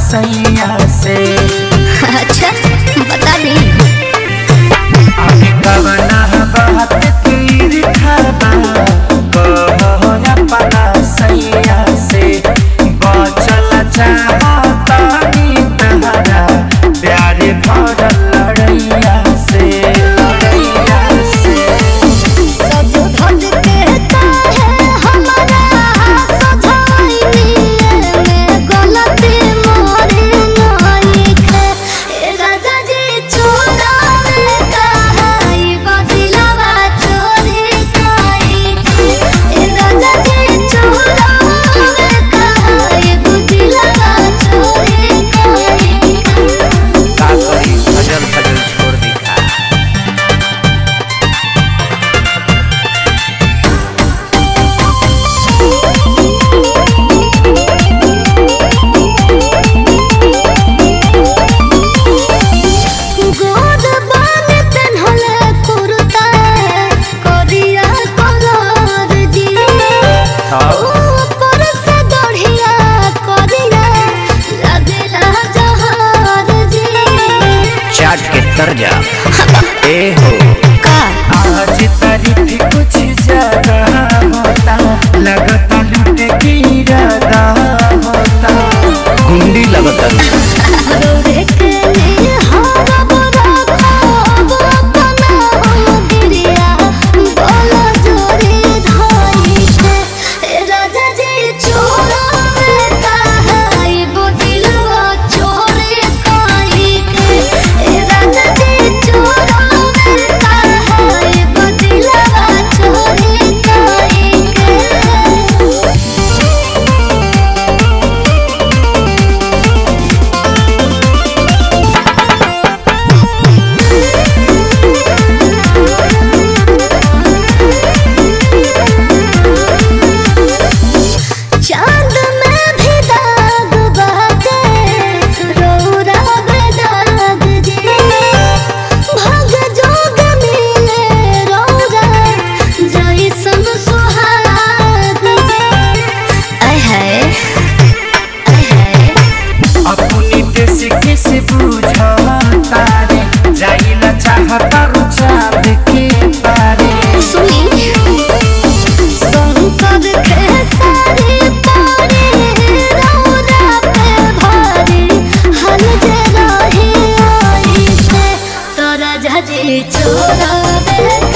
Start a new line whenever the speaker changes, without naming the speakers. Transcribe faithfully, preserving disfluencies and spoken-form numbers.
सैया से।
अच्छा बता दी
अभी कवना बात तीर खाबा कहो अपना सैया से। बचल चाहता नी तहरा प्यारे भरल लड़ैया से लड़ैया से।
सब धन कहता है हमारा सजाई में गलती मोरे नहीं है। ए राजा जी चोरा में कहाई बदिलवा चोरी काई। ए राजा जी चोरा में कहाई बदिलवा चोरी काई।
का करी खजल खजल छोड़ दिखा।
गोद बान तन्हले कुर्ता कोरिया कलर जी। ऊपर से दढ़िया कोरिया लगला जहार जी।
चाट के तर जा ए हो
का
आज तारीफ कुछ ज्यादा होता लगता लूट की इरादा होता। गुंडी लगता
रोरे के लिए हरा बड़ा खाब अपना हम गिरिया बोला जोरी धाई के। ए राजा जी चोरा में कहाई बदिलवा चोरी काई के। ए राजा जी चोरा में कहाई बदिलवा चोरी काई के। चांद में भी दाग बाटे रौरा में दाग जी। भाग जोग मिले रौरा जैसन सुहाग जी। आय हाय आय हाय
अपनी देश किसे बुझा तारे जाइला चाहता रुचाब के पारे।
सुनी शंकर खेसारी पारी रौरा पे भारी हल जे रही आई से। तोरा जजी चोरा दे